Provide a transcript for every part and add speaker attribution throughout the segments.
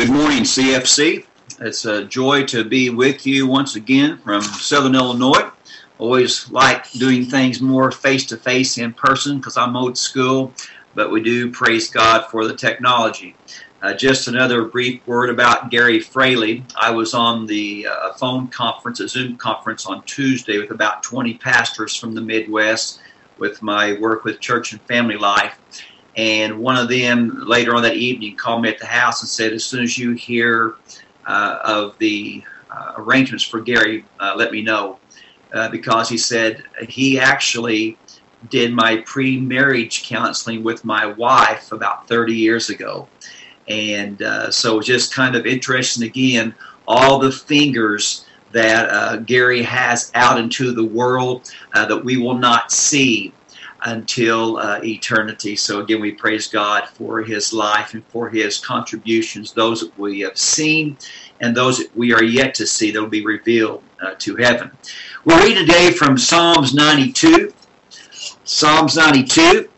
Speaker 1: Good morning, CFC. It's a joy to be with you once again from Southern Illinois. Always like doing things more face-to-face in person because I'm old school, but we do praise God for the technology. Just another brief word about Gary Fraley. I was on the phone conference, a Zoom conference on Tuesday with about 20 pastors from the Midwest with my work with Church and Family Life. And one of them later on that evening called me at the house and said, as soon as you hear of the arrangements for Gary, let me know. Because he said he actually did my pre-marriage counseling with my wife about 30 years ago. And so just kind of interesting again, all the fingers that Gary has out into the world that we will not see until eternity. So again, we praise God for his life and for his contributions, those that we have seen and those that we are yet to see that will be revealed to heaven. We're reading today from Psalms 92. Psalms 92.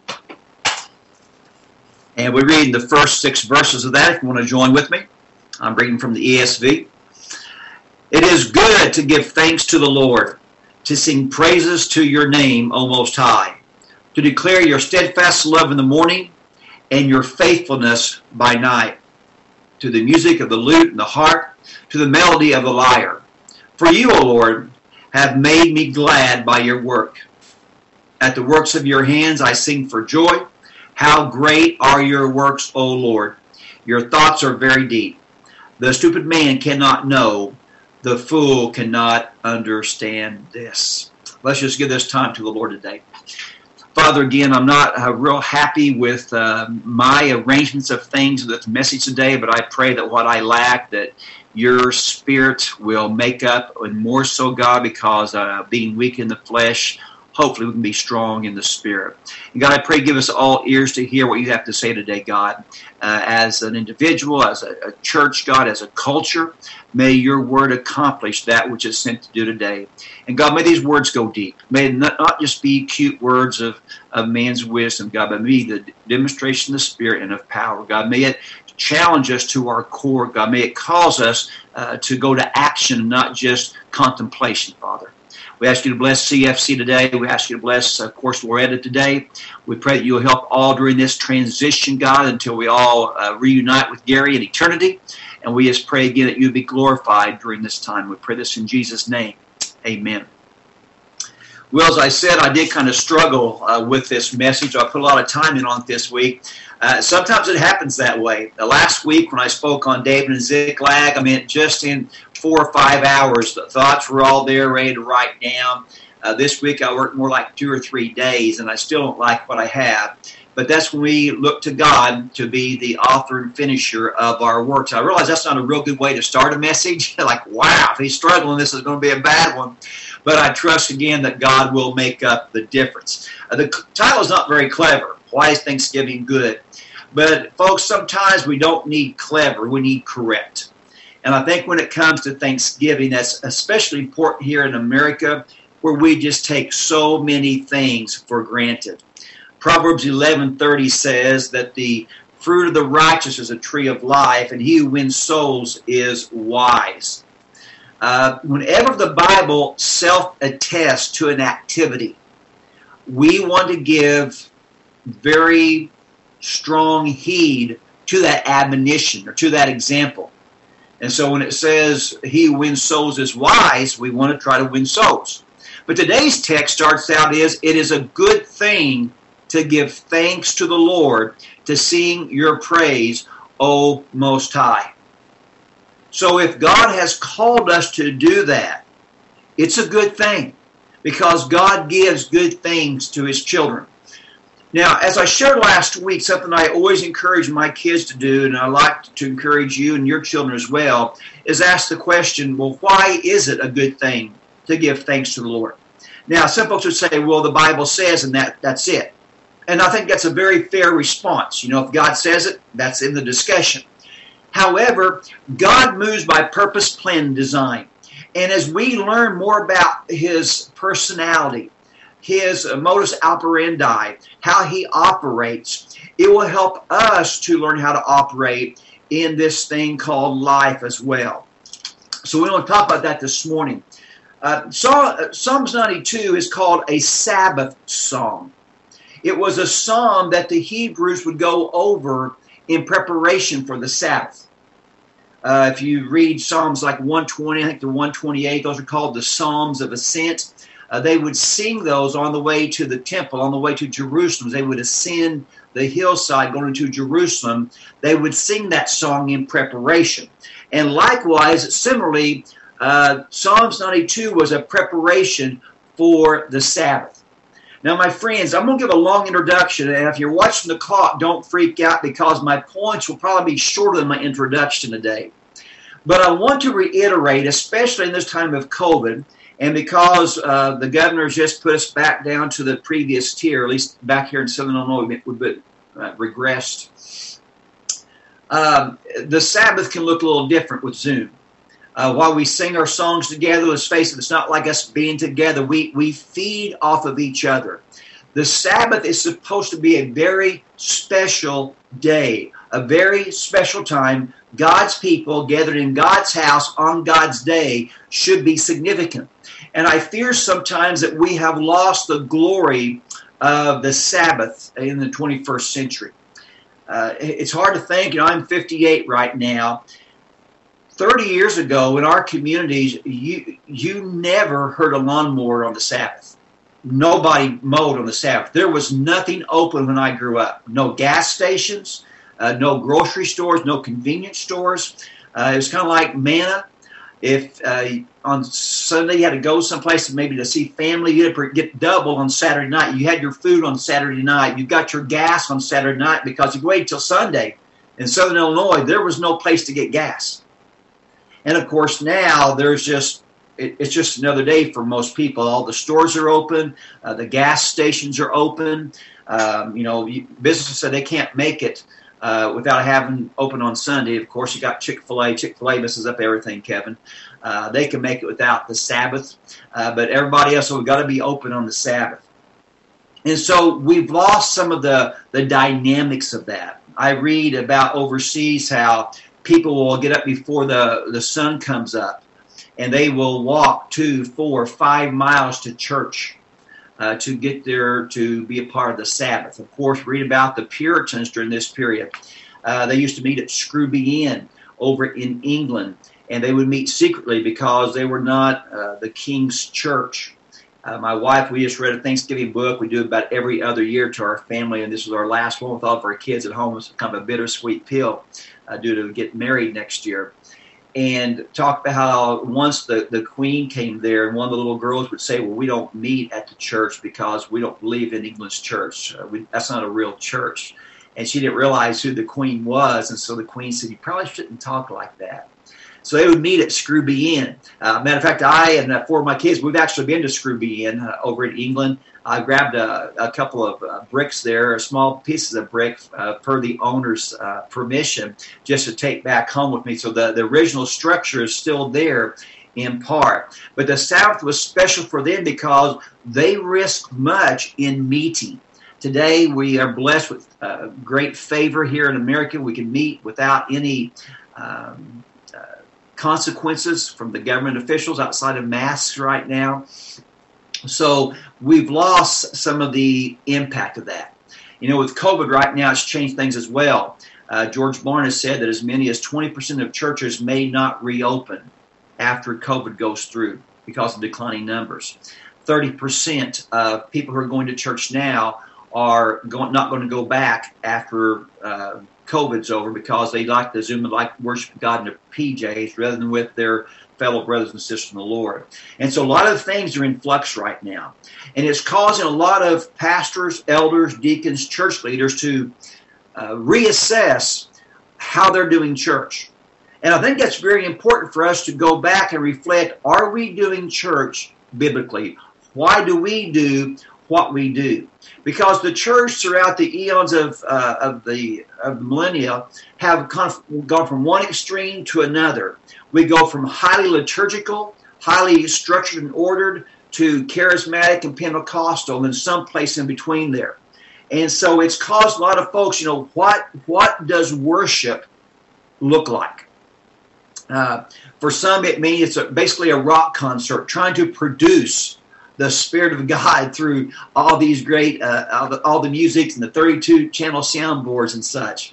Speaker 1: And we're reading the first 6 verses of that if you want to join with me. I'm reading from the ESV. It is good to give thanks to the Lord, to sing praises to your name, O Most High, to declare your steadfast love in the morning and your faithfulness by night, to the music of the lute and the harp, to the melody of the lyre. For you, O Lord, have made me glad by your work. At the works of your hands I sing for joy. How great are your works, O Lord! Your thoughts are very deep. The stupid man cannot know. The fool cannot understand this. Let's just give this time to the Lord today. Father, again, I'm not real happy with my arrangements of things with the message today, but I pray that what I lack, that your Spirit will make up, and more so, God, because being weak in the flesh, hopefully we can be strong in the Spirit. And God, I pray give us all ears to hear what you have to say today, God. As an individual, as a church, God, as a culture, may your word accomplish that which is sent to do today. And God, may these words go deep. May it not just be cute words of man's wisdom, God, but may the demonstration of the Spirit and of power. God, may it challenge us to our core, God. May it cause us to go to action, not just contemplation, Father. We ask you to bless CFC today. We ask you to bless, of course, Loretta today. We pray that you'll help all during this transition, God, until we all reunite with Gary in eternity. And we just pray again that you be glorified during this time. We pray this in Jesus' name. Amen. Well, as I said, I did kind of struggle with this message. I put a lot of time in on it this week. Sometimes it happens that way. Last week when I spoke on David and Ziklag, I mean, just in 4 or 5 hours, the thoughts were all there, ready to write down. This week I worked more like 2 or 3 days, and I still don't like what I have. But that's when we look to God to be the author and finisher of our works. I realize that's not a real good way to start a message. Like, wow, if he's struggling, this is going to be a bad one. But I trust again that God will make up the difference. The title is not very clever. Why is Thanksgiving good? But folks, sometimes we don't need clever, we need correct. And I think when it comes to Thanksgiving, that's especially important here in America, where we just take so many things for granted. Proverbs 11:30 says that the fruit of the righteous is a tree of life, and he who wins souls is wise. Whenever the Bible self-attests to an activity, we want to give very strong heed to that admonition or to that example. And so when it says he who wins souls is wise, we want to try to win souls. But today's text starts out as, it is a good thing to give thanks to the Lord, to sing your praise, O Most High. So if God has called us to do that, it's a good thing, because God gives good things to his children. Now, as I shared last week, something I always encourage my kids to do, and I like to encourage you and your children as well, is ask the question, well, why is it a good thing to give thanks to the Lord? Now, some folks would say, well, the Bible says, and that's it. And I think that's a very fair response. You know, if God says it, that's in the discussion. However, God moves by purpose, plan, and design. And as we learn more about his personality, his modus operandi, how he operates, it will help us to learn how to operate in this thing called life as well. So we want to talk about that this morning. Psalms 92 is called a Sabbath song. It was a psalm that the Hebrews would go over in preparation for the Sabbath. If you read Psalms like 120, I think to 128, those are called the Psalms of Ascent. They would sing those on the way to the temple, on the way to Jerusalem. They would ascend the hillside going to Jerusalem. They would sing that song in preparation. And likewise, similarly, Psalms 92 was a preparation for the Sabbath. Now, my friends, I'm going to give a long introduction, and if you're watching the clock, don't freak out because my points will probably be shorter than my introduction today. But I want to reiterate, especially in this time of COVID, and because the governor just put us back down to the previous tier, at least back here in Southern Illinois, we've been regressed. The Sabbath can look a little different with Zoom. While we sing our songs together, let's face it, it's not like us being together. We feed off of each other. The Sabbath is supposed to be a very special day, a very special time. God's people gathered in God's house on God's day should be significant. And I fear sometimes that we have lost the glory of the Sabbath in the 21st century. It's hard to think, I'm 58 right now. 30 years ago in our communities, you never heard a lawnmower on the Sabbath. Nobody mowed on the Sabbath. There was nothing open when I grew up. No gas stations, no grocery stores, no convenience stores. It was kind of like manna. If on Sunday you had to go someplace maybe to see family, you had to get double on Saturday night. You had your food on Saturday night. You got your gas on Saturday night because you waited till Sunday. In Southern Illinois, there was no place to get gas. And of course now it's just another day for most people. All the stores are open. The gas stations are open. Businesses said they can't make it without having open on Sunday. Of course, you got Chick-fil-A. Chick-fil-A messes up everything, Kevin. They can make it without the Sabbath. But everybody else, we've got to be open on the Sabbath. And so we've lost some of the dynamics of that. I read about overseas how people will get up before the sun comes up, and they will walk 2, 4, 5 miles to church to get there to be a part of the Sabbath. Of course, read about the Puritans during this period. They used to meet at Scrooby Inn over in England, and they would meet secretly because they were not the King's Church. My wife, we just read a Thanksgiving book. We do it about every other year to our family, and this was our last one with all of our kids at home. It's kind of a bittersweet pill due to get married next year. And talk about how once the Queen came there, and one of the little girls would say, well, we don't meet at the church because we don't believe in England's church. That's not a real church. And she didn't realize who the Queen was, and so the Queen said, you probably shouldn't talk like that. So they would meet at Scrooby Inn. Matter of fact, I and 4 of my kids, we've actually been to Scrooby Inn over in England. I grabbed a couple of bricks there, or small pieces of brick per the owner's permission, just to take back home with me. So the original structure is still there in part. But the Sabbath was special for them because they risked much in meeting. Today, we are blessed with great favor here in America. We can meet without any consequences from the government officials outside of masks right now. So we've lost some of the impact of that. With COVID right now, it's changed things as well. George Barnes has said that as many as 20% of churches may not reopen after COVID goes through because of declining numbers. 30% of people who are going to church now are not going to go back after COVID's over because they like to Zoom and like worship God in their PJs rather than with their fellow brothers and sisters in the Lord. And so a lot of things are in flux right now. And it's causing a lot of pastors, elders, deacons, church leaders to reassess how they're doing church. And I think that's very important for us to go back and reflect, are we doing church biblically? Why do we do what we do? Because the church throughout the eons of the millennia have kind of gone from one extreme to another. We go from highly liturgical, highly structured and ordered, to charismatic and Pentecostal, and then someplace in between there. And so it's caused a lot of folks, what does worship look like? For some, it means it's basically a rock concert trying to produce the Spirit of God through all these great, all the music and the 32-channel soundboards and such.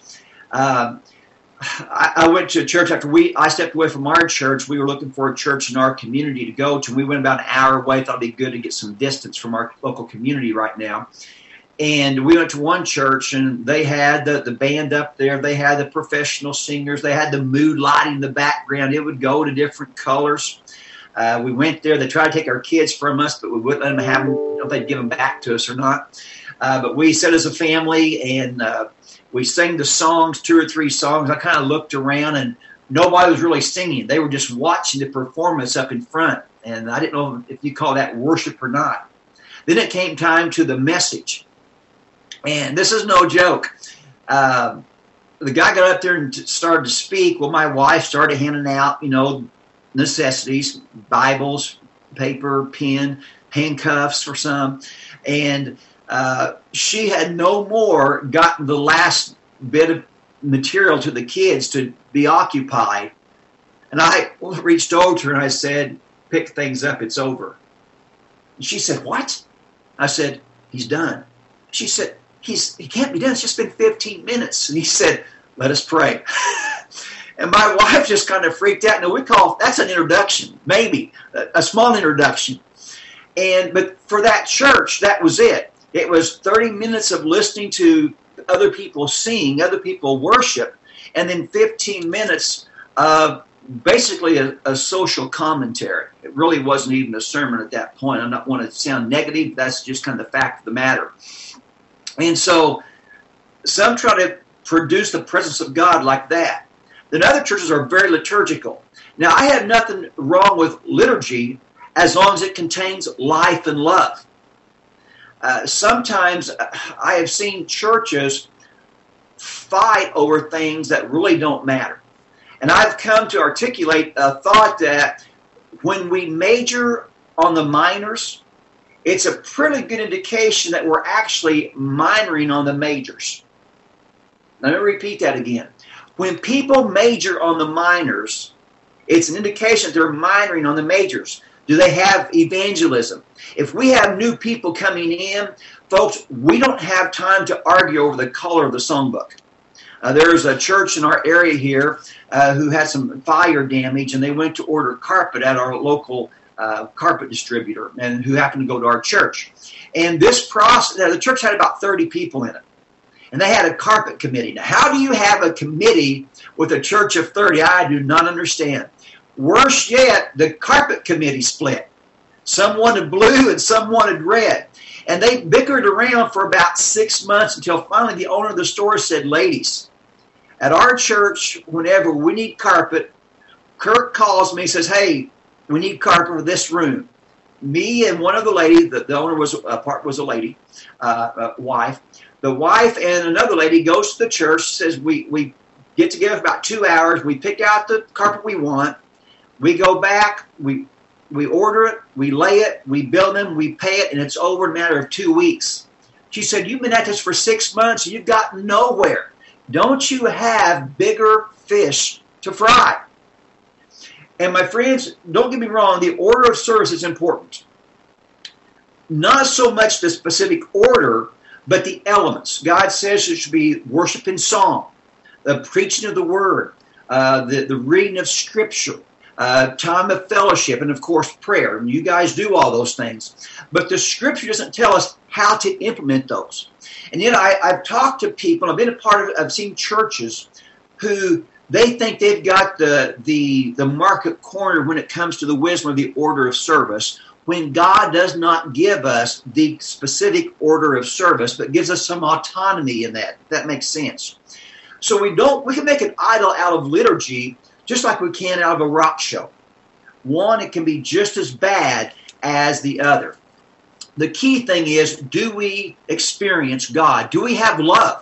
Speaker 1: I went to a church after I stepped away from our church. We were looking for a church in our community to go to. We went about an hour away. Thought it'd be good to get some distance from our local community right now. And we went to one church, and they had the band up there. They had the professional singers. They had the mood lighting in the background. It would go to different colors. We went there. They tried to take our kids from us, but we wouldn't let them have them. I don't know if they'd give them back to us or not. But we sat as a family, and we sang the songs, 2 or 3 songs. I kind of looked around, and nobody was really singing. They were just watching the performance up in front. And I didn't know if you call that worship or not. Then it came time to the message. And this is no joke. The guy got up there and started to speak. Well, my wife started handing out, necessities, Bibles, paper, pen, handcuffs for some. And she had no more gotten the last bit of material to the kids to be occupied. And I reached over to her and I said, "Pick things up, it's over." And she said, "What?" I said, "He's done." She said, He can't be done. It's just been 15 minutes. And he said, "Let us pray." And my wife just kind of freaked out. Now, that's an introduction, maybe, a small introduction. But for that church, that was it. It was 30 minutes of listening to other people sing, other people worship, and then 15 minutes of basically a social commentary. It really wasn't even a sermon at that point. I don't want to sound negative. That's just kind of the fact of the matter. And so some try to produce the presence of God like that. Then other churches are very liturgical. Now, I have nothing wrong with liturgy as long as it contains life and love. Sometimes I have seen churches fight over things that really don't matter. And I've come to articulate a thought that when we major on the minors, it's a pretty good indication that we're actually minoring on the majors. Let me repeat that again. When people major on the minors, it's an indication that they're minoring on the majors. Do they have evangelism? If we have new people coming in, folks, we don't have time to argue over the color of the songbook. There's a church in our area here who had some fire damage, and they went to order carpet at our local carpet distributor, and who happened to go to our church. And this process, the church had about 30 people in it, and they had a carpet committee. Now, how do you have a committee with a church of 30? I do not understand. Worse yet, the carpet committee split. Some wanted blue and some wanted red. And they bickered around for about 6 months until finally the owner of the store said, "Ladies, at our church, whenever we need carpet, Kirk calls me and says, 'Hey, we need carpet for this room.'" Me and one of the ladies, the owner was a lady, wife. The wife and another lady goes to the church, says we get together for about 2 hours, we pick out the carpet we want, we go back, we order it, we lay it, we bill them, we pay it, and it's over in a matter of 2 weeks. She said, "You've been at this for 6 months and you've gotten nowhere. Don't you have bigger fish to fry?" And my friends, don't get me wrong, the order of service is important. Not so much the specific order, but the elements. God says there should be worship and song, the preaching of the word, the reading of Scripture, time of fellowship, and of course prayer. And you guys do all those things. But the Scripture doesn't tell us how to implement those. And yet I've talked to people, I've been a part of, I've seen churches who they think they've got the market corner when it comes to the wisdom of the order of service, when God does not give us the specific order of service, but gives us some autonomy in that. If that makes sense. So we can make an idol out of liturgy just like we can out of a rock show. One, it can be just as bad as the other. The key thing is, do we experience God? Do we have love?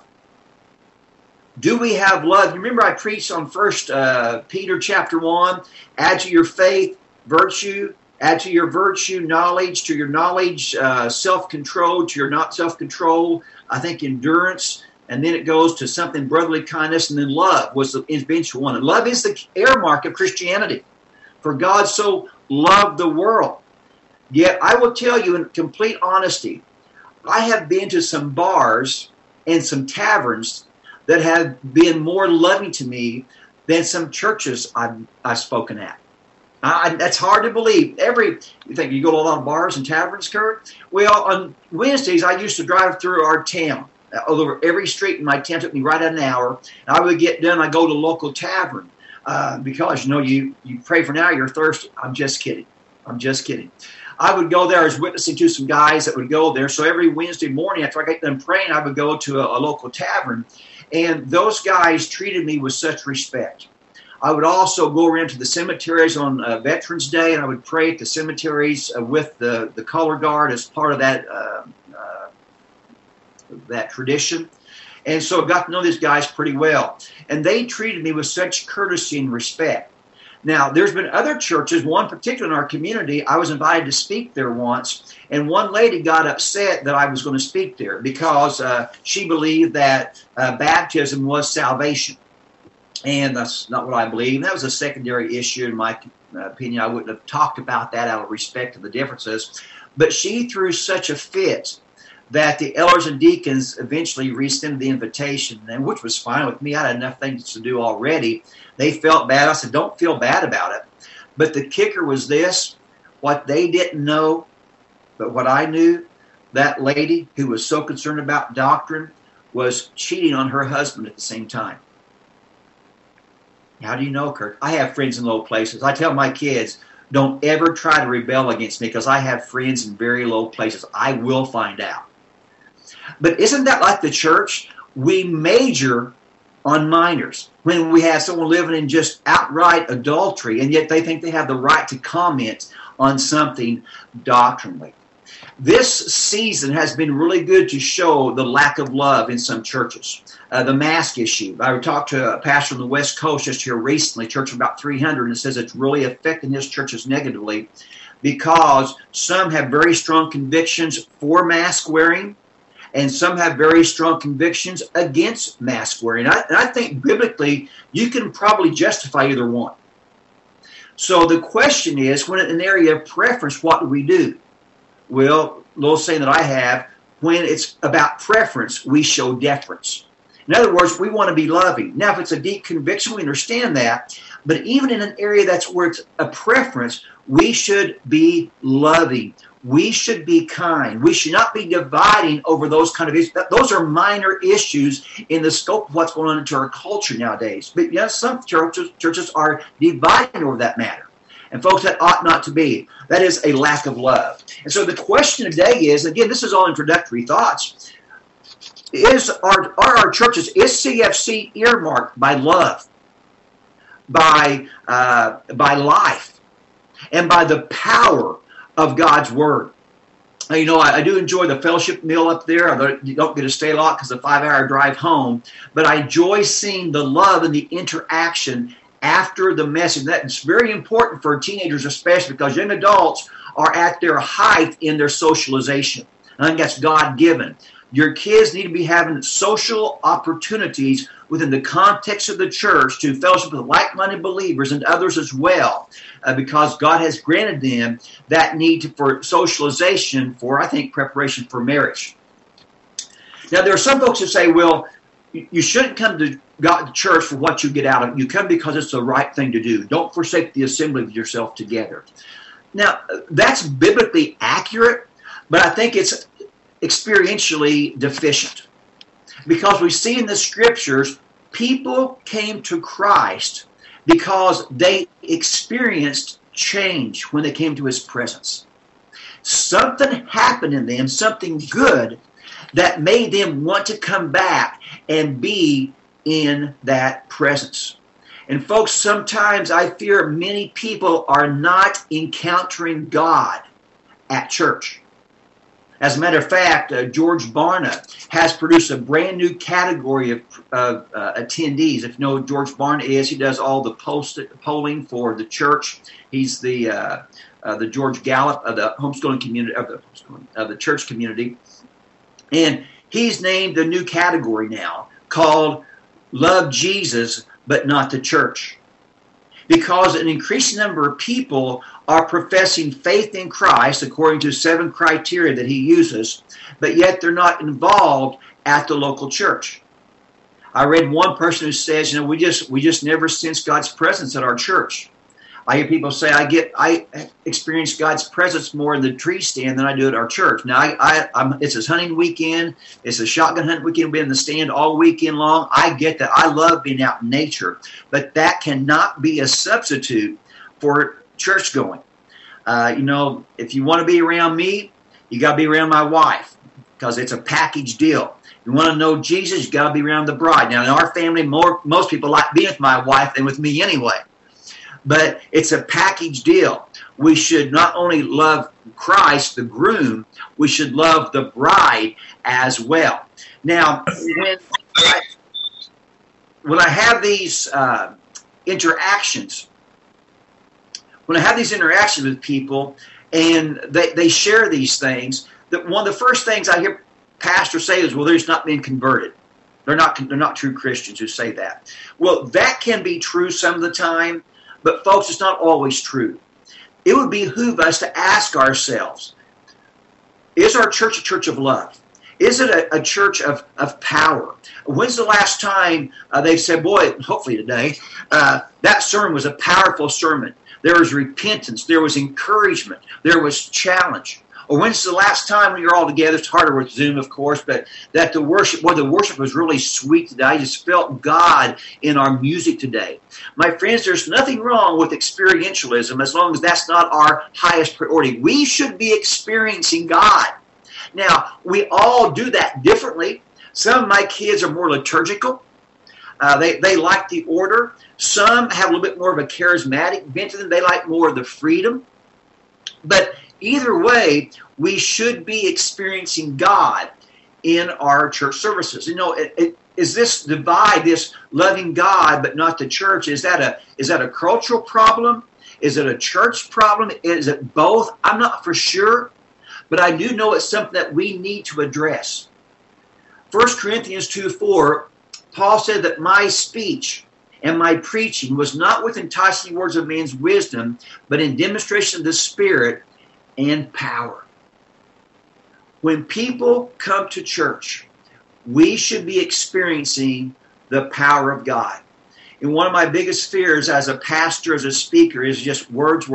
Speaker 1: Do we have love? You remember I preached on 1 Peter chapter 1, add to your faith virtue, add to your virtue knowledge, to your knowledge self-control, to your not self-control, I think endurance, And then it goes to something brotherly kindness, and then love was the eventual one. And love is the air mark of Christianity. For God so loved the world. Yet I will tell you in complete honesty, I have been to some bars and some taverns that have been more loving to me than some churches I've spoken at. That's hard to believe. You think you go to a lot of bars and taverns, Kurt? Well, on Wednesdays, I used to drive through our town. Over every street in my town took me right at an hour. And I would get done, I'd go to a local tavern because, you pray for an hour, you're thirsty. I'm just kidding. I would go there. I was witnessing to some guys that would go there. So every Wednesday morning after I got done praying, I would go to a local tavern. And those guys treated me with such respect. I would also go around to the cemeteries on Veterans Day, and I would pray at the cemeteries with the color guard as part of that tradition. And so I got to know these guys pretty well. And they treated me with such courtesy and respect. Now, there's been other churches, one particular in our community, I was invited to speak there once, and one lady got upset that I was going to speak there because she believed that baptism was salvation. And that's not what I believe. And that was a secondary issue in my opinion. I wouldn't have talked about that out of respect to the differences. But she threw such a fit that the elders and deacons eventually rescinded the invitation, and which was fine with me. I had enough things to do already. They felt bad. I said, don't feel bad about it. But the kicker was this, what they didn't know, but what I knew, that lady who was so concerned about doctrine was cheating on her husband at the same time. How do you know, Kurt? I have friends in low places. I tell my kids, don't ever try to rebel against me because I have friends in very low places. I will find out. But isn't that like the church? We major on minors when we have someone living in just outright adultery, and yet they think they have the right to comment on something doctrinally. This season has been really good to show the lack of love in some churches. The mask issue. I talked to a pastor on the West Coast just here recently, church of about 300, and says it's really affecting his churches negatively because some have very strong convictions for mask wearing, and some have very strong convictions against mask wearing. And I think biblically, you can probably justify either one. So the question is, when in an area of preference, what do we do? Well, a little saying that I have, when it's about preference, we show deference. In other words, we want to be loving. Now, if it's a deep conviction, we understand that. But even in an area that's where it's a preference, we should be loving. We should be kind. We should not be dividing over those kind of issues. Those are minor issues in the scope of what's going on into our culture nowadays. But yes, some churches are dividing over that matter. And folks, that ought not to be. That is a lack of love. And so the question today is, again, this is all introductory thoughts. Are our churches, is CFC earmarked by love, by life, and by the power of God's Word? You know, I do enjoy the fellowship meal up there. I don't get to stay a lot because of the 5-hour drive home. But I enjoy seeing the love and the interaction after the message. That's very important for teenagers especially, because young adults are at their height in their socialization. I think that's God-given. Your kids need to be having social opportunities within the context of the church to fellowship with like-minded believers and others as well, because God has granted them that need for socialization for, I think, preparation for marriage. Now, there are some folks who say, well, you shouldn't come to church for what you get out of it. You come because it's the right thing to do. Don't forsake the assembly of yourself together. Now, that's biblically accurate, but I think it's experientially deficient. Because we see in the scriptures, people came to Christ because they experienced change when they came to His presence. Something happened in them, something good, that made them want to come back and be in that presence. And folks, sometimes I fear many people are not encountering God at church. As a matter of fact, George Barna has produced a brand new category of attendees. If you know who George Barna is, he does all the polling for the church. He's the George Gallup of the homeschooling community, of the church community. And He's named a new category now called Love Jesus but not the church. Because an increasing number of people are professing faith in Christ according to 7 criteria that he uses, but yet they're not involved at the local church. I read one person who says, we just never sense God's presence at our church. I hear people say, I experience God's presence more in the tree stand than I do at our church. Now, it's a hunting weekend. It's a shotgun hunting weekend. We've been in the stand all weekend long. I get that. I love being out in nature. But that cannot be a substitute for church going. If you want to be around me, you got to be around my wife because it's a package deal. You want to know Jesus, you got to be around the bride. Now, in our family, most people like being with my wife than with me anyway. But it's a package deal. We should not only love Christ, the groom, we should love the bride as well. Now, when I have these interactions, with people and they share these things, that one of the first things I hear pastors say is, well, they're just not being converted. They're not true Christians who say that. Well, that can be true some of the time. But folks, it's not always true. It would behoove us to ask ourselves, is our church a church of love? Is it a church of power? When's the last time they said, boy, hopefully today, that sermon was a powerful sermon. There was repentance. There was encouragement. There was challenge. Or when's the last time when you're all together, it's harder with Zoom, of course, but that the worship was really sweet today. I just felt God in our music today. My friends, there's nothing wrong with experientialism as long as that's not our highest priority. We should be experiencing God. Now, we all do that differently. Some of my kids are more liturgical. They like the order. Some have a little bit more of a charismatic bent to them. They like more of the freedom. But either way, we should be experiencing God in our church services. Is this divide, this loving God but not the church, is that a cultural problem? Is it a church problem? Is it both? I'm not for sure, but I do know it's something that we need to address. 1 Corinthians 2:4, Paul said that my speech and my preaching was not with enticing words of man's wisdom, but in demonstration of the Spirit and power. When people come to church, we should be experiencing the power of God. And one of my biggest fears as a pastor, as a speaker, is just words.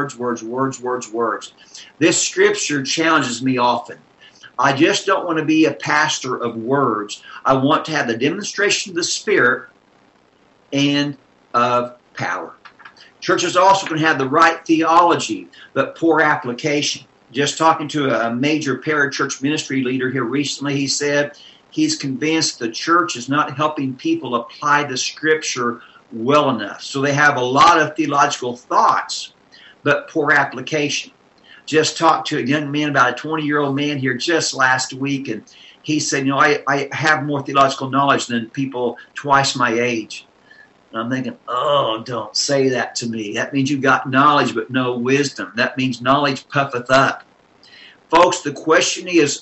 Speaker 1: This scripture challenges me often. I just don't want to be a pastor of words. I want to have the demonstration of the Spirit and of power. Churches also can have the right theology, but poor application. Just talking to a major parachurch ministry leader here recently, he said he's convinced the church is not helping people apply the Scripture well enough. So they have a lot of theological thoughts, but poor application. Just talked to a young man, about a 20-year-old man here just last week, and he said, I have more theological knowledge than people twice my age. And I'm thinking, oh, don't say that to me. That means you've got knowledge but no wisdom. That means knowledge puffeth up. Folks, the question is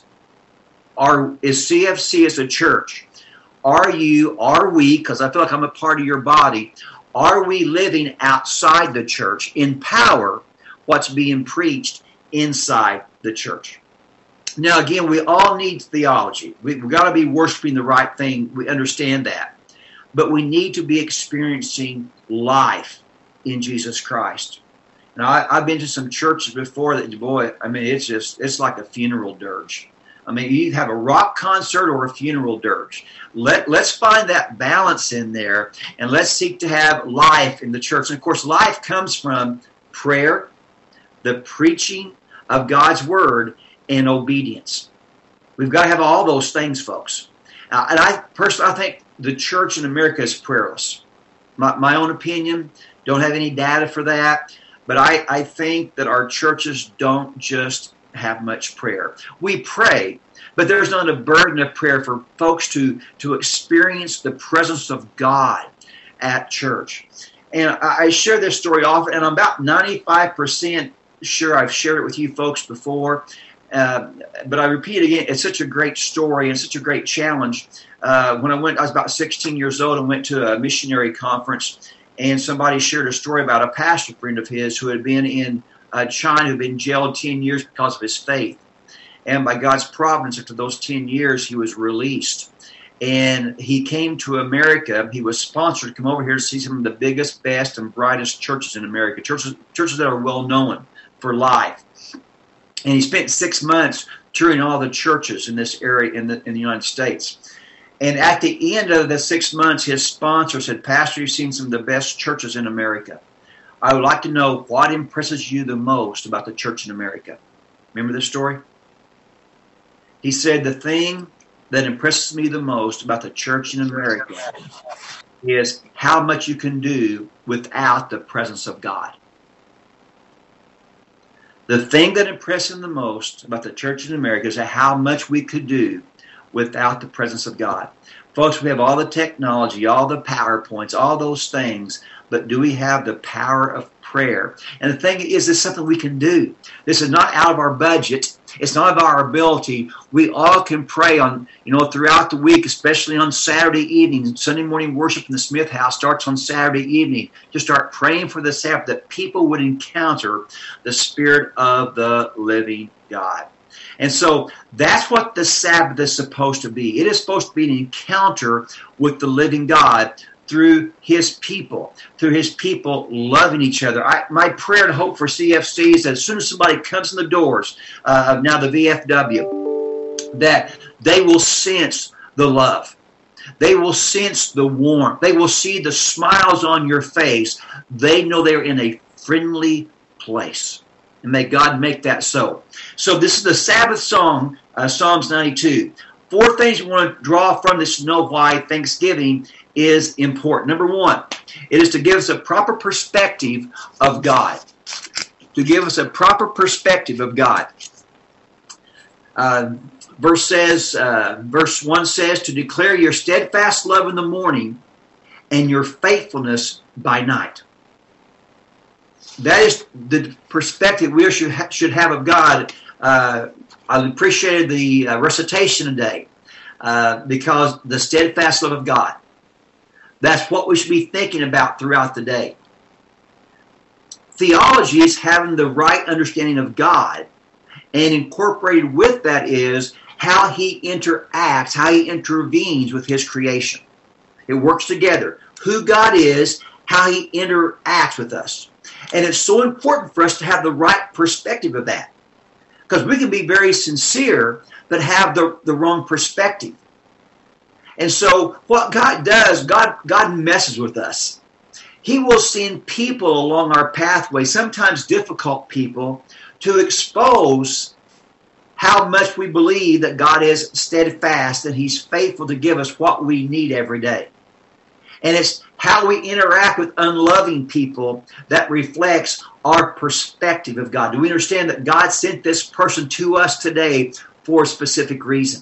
Speaker 1: CFC as a church, are we, because I feel like I'm a part of your body, are we living outside the church in power what's being preached inside the church? Now, again, we all need theology. We've got to be worshiping the right thing. We understand that. But we need to be experiencing life in Jesus Christ. Now, I've been to some churches before that, boy, it's like a funeral dirge. You have a rock concert or a funeral dirge. Let's find that balance in there, and let's seek to have life in the church. And, of course, life comes from prayer, the preaching of God's Word, and obedience. We've got to have all those things, folks. And I think the church in America is prayerless. My own opinion, don't have any data for that, but I think that our churches don't just have much prayer. We pray, but there's not a burden of prayer for folks to experience the presence of God at church. And I share this story often, and I'm about 95% sure I've shared it with you folks before. But I repeat again, it's such a great story and such a great challenge. When I was about 16 years old and went to a missionary conference, and somebody shared a story about a pastor friend of his who had been in China, who had been jailed 10 years because of his faith. And by God's providence, after those 10 years, he was released. And he came to America. He was sponsored to come over here to see some of the biggest, best, and brightest churches in America, churches that are well known for life. And he spent 6 months touring all the churches in this area in the United States. And at the end of the 6 months, his sponsor said, "Pastor, you've seen some of the best churches in America. I would like to know what impresses you the most about the church in America." Remember this story? He said, "The thing that impresses me the most about the church in America is how much you can do without the presence of God." The thing that impressed him the most about the church in America is how much we could do without the presence of God. Folks, we have all the technology, all the PowerPoints, all those things, but do we have the power of prayer? And the thing is, this is something we can do. This is not out of our budget. It's not of our ability. We all can pray on, throughout the week, especially on Saturday evenings. Sunday morning worship in the Smith House starts on Saturday evening. To start praying for the Sabbath, that people would encounter the Spirit of the living God. And so that's what the Sabbath is supposed to be. It is supposed to be an encounter with the living God through His people loving each other. My prayer and hope for CFC is that as soon as somebody comes in the doors of now the VFW, that they will sense the love. They will sense the warmth. They will see the smiles on your face. They know they're in a friendly place. And may God make that so. So this is the Sabbath song, Psalms 92. 4 things we want to draw from this to know why Thanksgiving is important. Number 1, it is to give us a proper perspective of God. To give us a proper perspective of God. Verse 1 says, "To declare your steadfast love in the morning and your faithfulness by night." That is the perspective we should have of God. I appreciated the recitation today because the steadfast love of God. That's what we should be thinking about throughout the day. Theology is having the right understanding of God, and incorporated with that is how He interacts, how He intervenes with His creation. It works together. Who God is, how He interacts with us. And it's so important for us to have the right perspective of that. Because we can be very sincere, but have the wrong perspective. And so what God does, God messes with us. He will send people along our pathway, sometimes difficult people, to expose how much we believe that God is steadfast and He's faithful to give us what we need every day. And it's how we interact with unloving people that reflects our perspective of God. Do we understand that God sent this person to us today for a specific reason?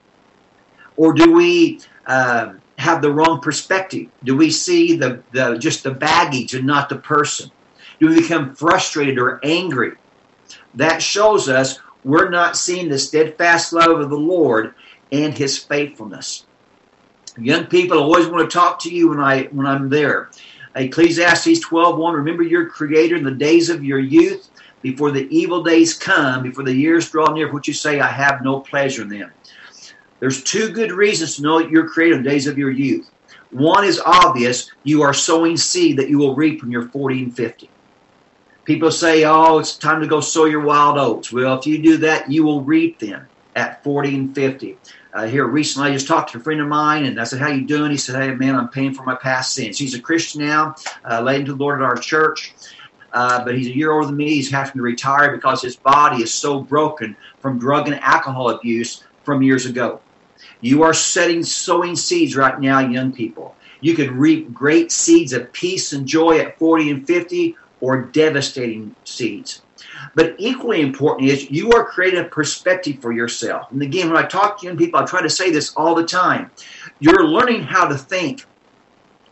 Speaker 1: Or do we have the wrong perspective? Do we see just the baggage and not the person? Do we become frustrated or angry? That shows us we're not seeing the steadfast love of the Lord and His faithfulness. Young people always want to talk to you when I'm there. Ecclesiastes 12:1, "Remember your Creator in the days of your youth, before the evil days come, before the years draw near, which you say, I have no pleasure in them." There's 2 good reasons to know your Creator in the days of your youth. One is obvious. You are sowing seed that you will reap when you're 40 and 50. People say, "Oh, it's time to go sow your wild oats." Well, if you do that, you will reap them at 40 and 50. Here recently, I just talked to a friend of mine, and I said, "How you doing?" He said, "Hey, man, I'm paying for my past sins." He's a Christian now, led into the Lord at our church, but he's a year older than me. He's having to retire because his body is so broken from drug and alcohol abuse from years ago. You are sowing seeds right now, young people. You can reap great seeds of peace and joy at 40 and 50, or devastating seeds. But equally important is you are creating a perspective for yourself. And again, when I talk to young people, I try to say this all the time. You're learning how to think.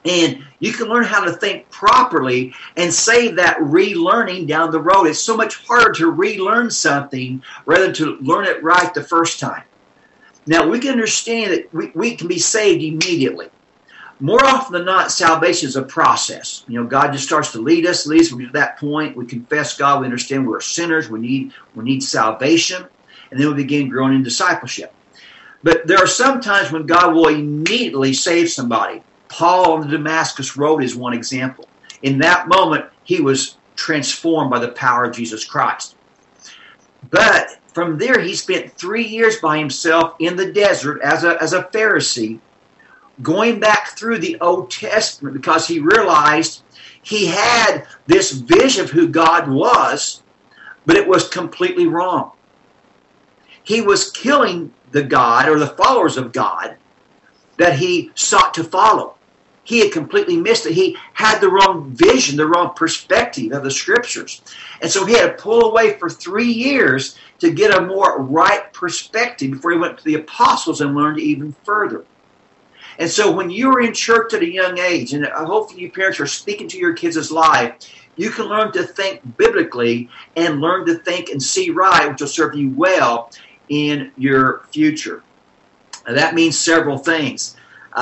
Speaker 1: And you can learn how to think properly and save that relearning down the road. It's so much harder to relearn something rather than to learn it right the first time. Now, we can understand that we can be saved immediately. More often than not, salvation is a process. God just starts to lead us to that point. We confess God. We understand we're sinners. We need salvation. And then we begin growing in discipleship. But there are some times when God will immediately save somebody. Paul on the Damascus Road is one example. In that moment, he was transformed by the power of Jesus Christ. But from there, he spent 3 years by himself in the desert as a Pharisee, going back through the Old Testament because he realized he had this vision of who God was, but it was completely wrong. He was killing the God or the followers of God that he sought to follow. He had completely missed it. He had the wrong vision, the wrong perspective of the Scriptures. And so he had to pull away for 3 years to get a more right perspective before he went to the apostles and learned even further. And so when you're in church at a young age, and hopefully you parents are speaking to your kids' life, you can learn to think biblically and learn to think and see right, which will serve you well in your future. And that means several things.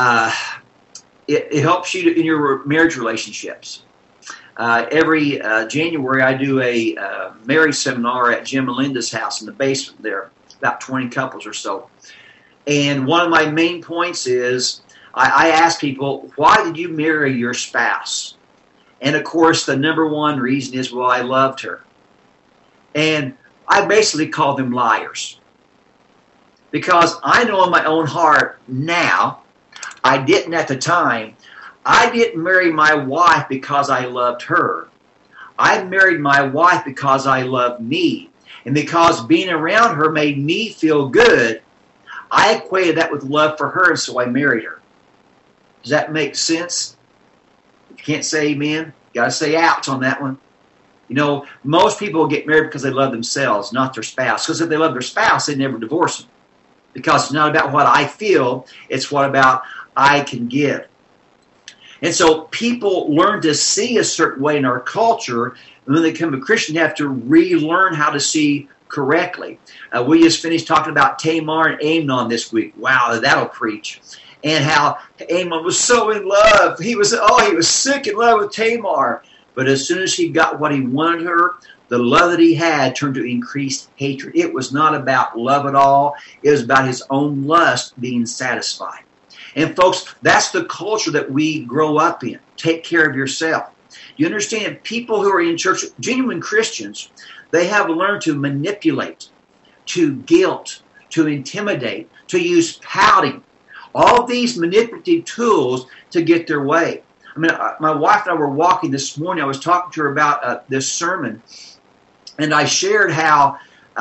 Speaker 1: It helps you in your marriage relationships. Every January, I do a marriage seminar at Jim and Linda's house in the basement there, about 20 couples or so. And one of my main points is I ask people, why did you marry your spouse? And of course, the number one reason is, well, I loved her. And I basically call them liars. Because I know in my own heart now, I didn't at the time, I didn't marry my wife because I loved her. I married my wife because I loved me. And because being around her made me feel good, I equated that with love for her, and so I married her. Does that make sense? If you can't say amen, you got to say ouch on that one. Most people get married because they love themselves, not their spouse. Because if they love their spouse, they never divorce them. Because it's not about what I feel, it's what about I can give. And so people learn to see a certain way in our culture, and when they become a Christian, they have to relearn how to see correctly. We just finished talking about Tamar and Amnon this week. Wow, that'll preach. And how Amnon was so in love. He was sick in love with Tamar. But as soon as he got what he wanted her, the love that he had turned to increased hatred. It was not about love at all. It was about his own lust being satisfied. And folks, that's the culture that we grow up in. Take care of yourself. You understand, people who are in church, genuine Christians, they have learned to manipulate, to guilt, to intimidate, to use pouting. All these manipulative tools to get their way. My wife and I were walking this morning. I was talking to her about this sermon. And I shared how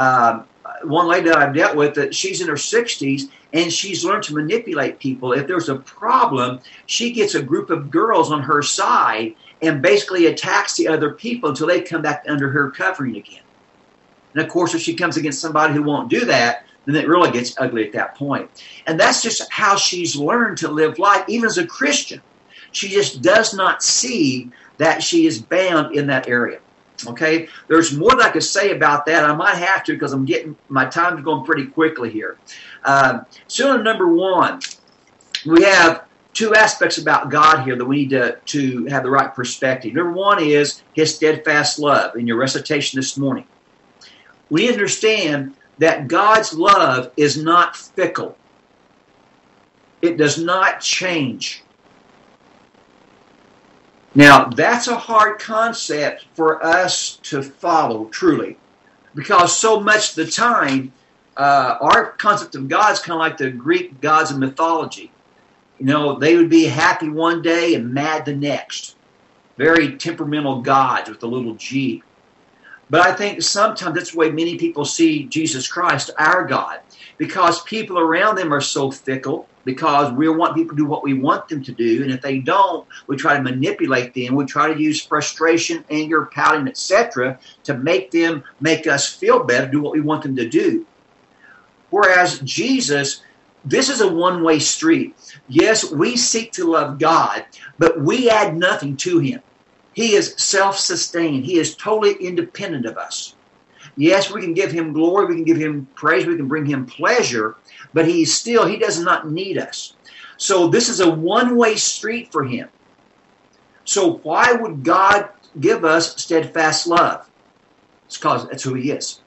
Speaker 1: one lady that I've dealt with, that she's in her 60s, and she's learned to manipulate people. If there's a problem, she gets a group of girls on her side and basically attacks the other people until they come back under her covering again. And of course, if she comes against somebody who won't do that, then it really gets ugly at that point. And that's just how she's learned to live life, even as a Christian. She just does not see that she is bound in that area. Okay, there's more that I could say about that. I might have to because my time's going pretty quickly here. So number one, we have two aspects about God here that we need to have the right perspective. Number one is His steadfast love in your recitation this morning. We understand that God's love is not fickle. It does not change. Now, that's a hard concept for us to follow, truly, because so much of the time, our concept of God is kind of like the Greek gods of mythology. They would be happy one day and mad the next. Very temperamental gods with a little G. But I think sometimes that's the way many people see Jesus Christ, our God, because people around them are so fickle, because we want people to do what we want them to do, and if they don't, we try to manipulate them. We try to use frustration, anger, pouting, etc. to make us feel better, do what we want them to do. Whereas Jesus this is a one-way street. Yes, we seek to love God, but we add nothing to him. He is self-sustained. He is totally independent of us. Yes, we can give him glory, we can give him praise, we can bring him pleasure, but he does not need us. So this is a one-way street for him. So why would God give us steadfast love? It's because that's who he is.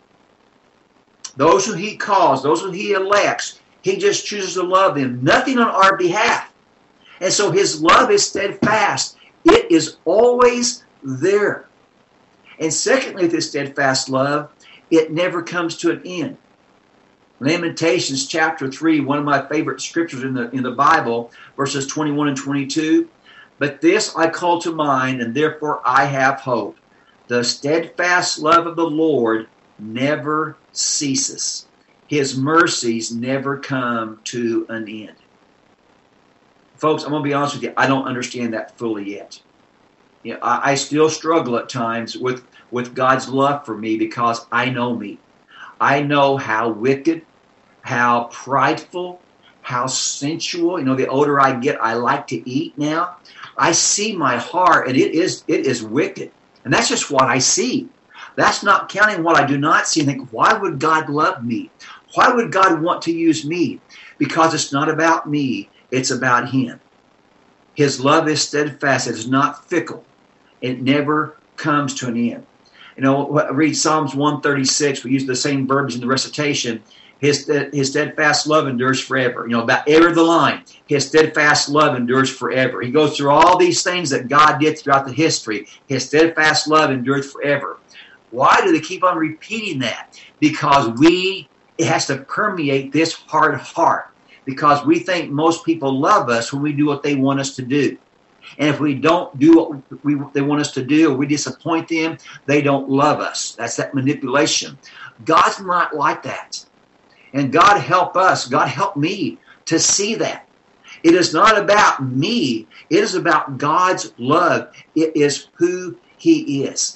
Speaker 1: Those who he calls, those who he elects, he just chooses to love them. Nothing on our behalf. And so his love is steadfast. It is always there. And secondly, with this steadfast love, it never comes to an end. Lamentations chapter 3, one of my favorite scriptures in the Bible, verses 21 and 22. But this I call to mind, and therefore I have hope. The steadfast love of the Lord never ceases. His mercies never come to an end. Folks, I'm going to be honest with you, I don't understand that fully yet. You know, I still struggle at times with God's love for me because I know me. I know how wicked, how prideful, how sensual. You know, the older I get, I like to eat now. I see my heart, and it is wicked. And that's just what I see. That's not counting what I do not see and think, why would God love me? Why would God want to use me? Because it's not about me, it's about him. His love is steadfast. It is not fickle. It never comes to an end. You know, read Psalms 136. We use the same verbs in the recitation. His steadfast love endures forever. You know, about every the line. His steadfast love endures forever. He goes through all these things that God did throughout the history. His steadfast love endures forever. Why do they keep on repeating that? Because it has to permeate this hard heart. Because we think most people love us when we do what they want us to do. And if we don't do what they want us to do, or we disappoint them, they don't love us. That's that manipulation. God's not like that. And God help us, God help me to see that. It is not about me. It is about God's love. It is who he is.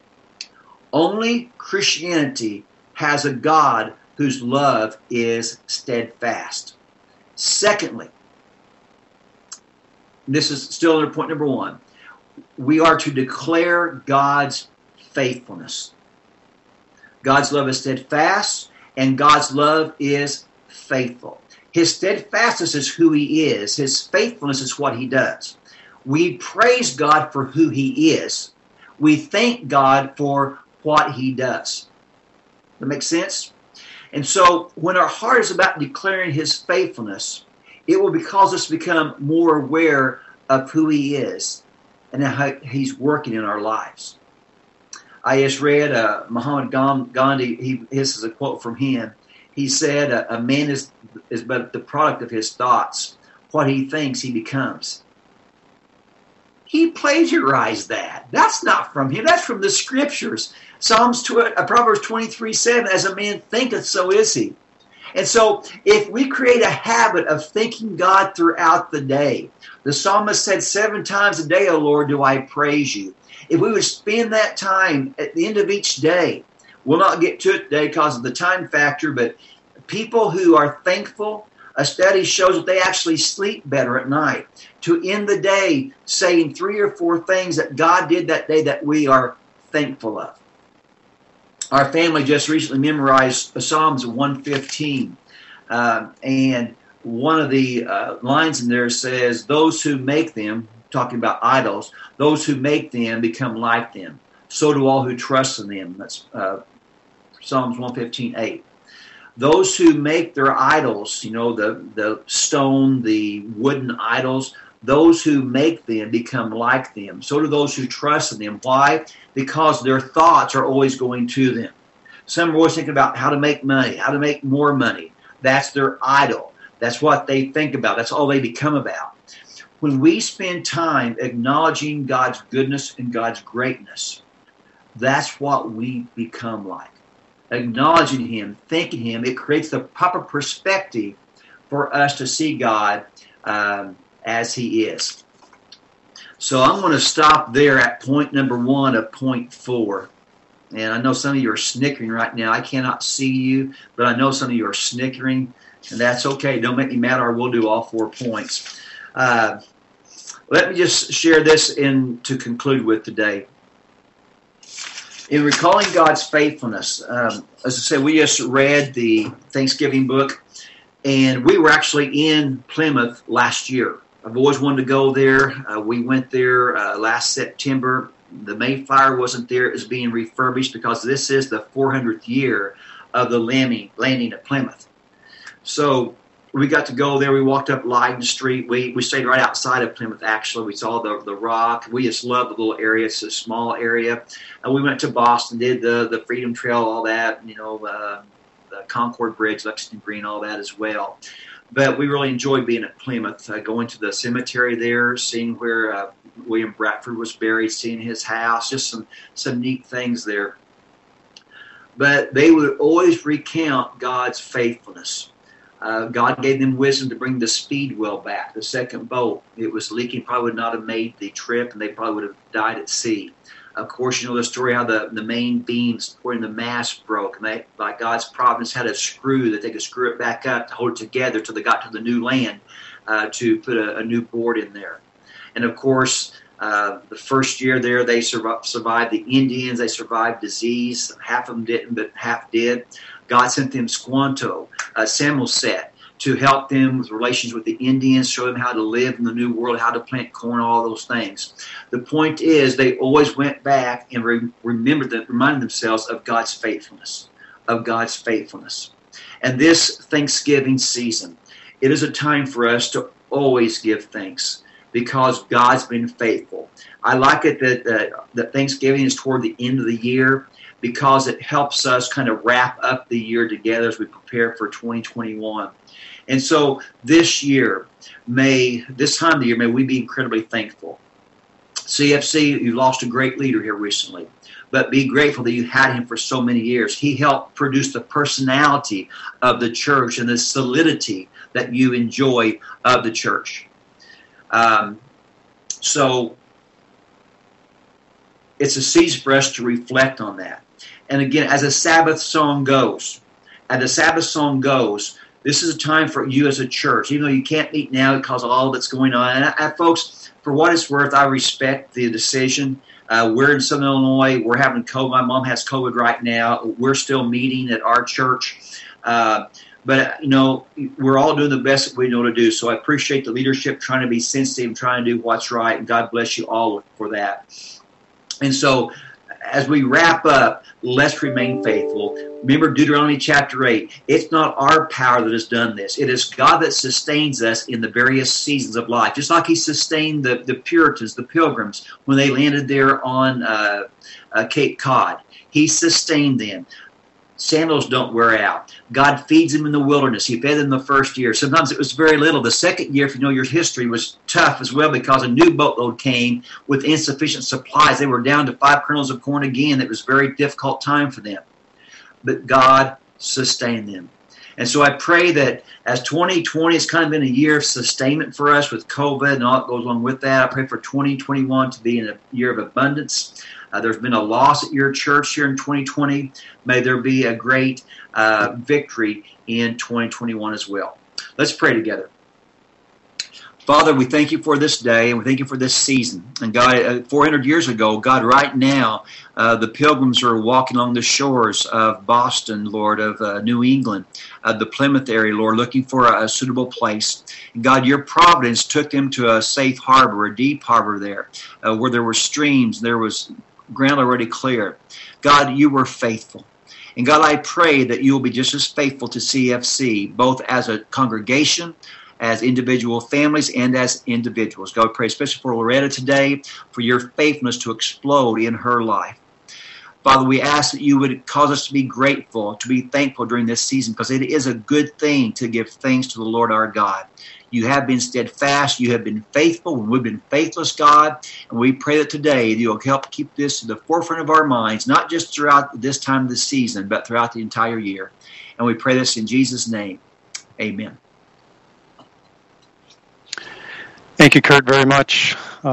Speaker 1: Only Christianity has a God whose love is steadfast. Secondly, this is still under point number 1. We are to declare God's faithfulness. God's love is steadfast, and God's love is faithful. His steadfastness is who he is. His faithfulness is what he does. We praise God for who he is. We thank God for what he does. That makes sense? And so when our heart is about declaring his faithfulness, it will cause us to become more aware of who he is and how he's working in our lives. I just read Mahatma Gandhi, this is a quote from him. He said, a man is but the product of his thoughts. What he thinks, he becomes. He plagiarized that. That's not from him. That's from the scriptures. Proverbs 23:7, as a man thinketh, so is he. And so if we create a habit of thanking God throughout the day, the psalmist said, 7 times a day, O Lord, do I praise you. If we would spend that time at the end of each day, we'll not get to it today because of the time factor, but people who are thankful, a study shows that they actually sleep better at night. To end the day saying 3 or 4 things that God did that day that we are thankful of. Our family just recently memorized Psalms 115, and one of the lines in there says, those who make them, talking about idols, those who make them become like them. So do all who trust in them. That's Psalms 115:8. Those who make their idols, you know, the stone, the wooden idols, those who make them become like them. So do those who trust in them. Why? Because their thoughts are always going to them. Some are always thinking about how to make money, how to make more money. That's their idol. That's what they think about. That's all they become about. When we spend time acknowledging God's goodness and God's greatness, that's what we become like. Acknowledging him, thanking him, it creates the proper perspective for us to see God as he is. So I'm going to stop there at point number 1 of point 4. And I know some of you are snickering right now. I cannot see you, but I know some of you are snickering. And that's okay. Don't make me mad, or we'll do all 4 points. Let me just share this to conclude with today. In recalling God's faithfulness, as I said, we just read the Thanksgiving book, and we were actually in Plymouth last year. I've always wanted to go there. We went there last September. The Mayflower wasn't there. It was being refurbished because this is the 400th year of the landing at Plymouth. So we got to go there. We walked up Leiden Street. We stayed right outside of Plymouth, actually. We saw the Rock. We just love the little area. It's a small area. We went to Boston, did the Freedom Trail, all that, the Concord Bridge, Lexington Green, all that as well. But we really enjoyed being at Plymouth, going to the cemetery there, seeing where William Bradford was buried, seeing his house, just some neat things there. But they would always recount God's faithfulness. God gave them wisdom to bring the Speedwell back, the second boat. It was leaking, probably would not have made the trip, and they probably would have died at sea. Of course, you know the story how the main beams supporting the mast broke, and they, by God's providence, had a screw that they could screw it back up to hold it together till they got to the new land to put a new board in there. And of course, the first year there, they survived the Indians. They survived disease. Half of them didn't, but half did. God sent them Squanto, Samoset, to help them with relations with the Indians, show them how to live in the new world, how to plant corn, all those things. The point is, they always went back and reminded themselves of God's faithfulness, And this Thanksgiving season, it is a time for us to always give thanks because God's been faithful. I like it that Thanksgiving is toward the end of the year, because it helps us kind of wrap up the year together as we prepare for 2021. And so this time of the year, may we be incredibly thankful. CFC, you lost a great leader here recently, but be grateful that you had him for so many years. He helped produce the personality of the church and the solidity that you enjoy of the church. So it's a season for us to reflect on that. And again, as the Sabbath song goes, this is a time for you as a church, even though you can't meet now because of all that's going on. And folks, for what it's worth, I respect the decision. We're in Southern Illinois. We're having COVID. My mom has COVID right now. We're still meeting at our church. But, we're all doing the best that we know to do. So I appreciate the leadership trying to be sensitive, trying to do what's right. And God bless you all for that. And so as we wrap up, let's remain faithful. Remember Deuteronomy chapter 8. It's not our power that has done this. It is God that sustains us in the various seasons of life. Just like he sustained the Puritans, the Pilgrims, when they landed there on Cape Cod. He sustained them. Sandals don't wear out. God feeds them in the wilderness. He fed them the first year. Sometimes it was very little. The second year, if you know your history, was tough as well because a new boatload came with insufficient supplies. They were down to 5 kernels of corn again. It was a very difficult time for them. But God sustained them. And so I pray that as 2020 has kind of been a year of sustainment for us with COVID and all that goes along with that, I pray for 2021 to be a year of abundance. There's been a loss at your church here in 2020. May there be a great victory in 2021 as well. Let's pray together. Father, we thank you for this day, and we thank you for this season. And God, 400 years ago, God, right now, the Pilgrims are walking along the shores of Boston, Lord, of New England, the Plymouth area, Lord, looking for a suitable place. And God, your providence took them to a safe harbor, a deep harbor there, where there were streams, there was ground already clear. God, you were faithful. And God, I pray that you will be just as faithful to CFC, both as a congregation, as individual families, and as individuals. God, I pray especially for Loretta today, for your faithfulness to explode in her life. Father, we ask that you would cause us to be grateful, to be thankful during this season, because it is a good thing to give thanks to the Lord our God. You have been steadfast. You have been faithful when we've been faithless, God. And we pray that today you'll help keep this to the forefront of our minds, not just throughout this time of the season, but throughout the entire year. And we pray this in Jesus' name. Amen.
Speaker 2: Thank you, Kurt, very much.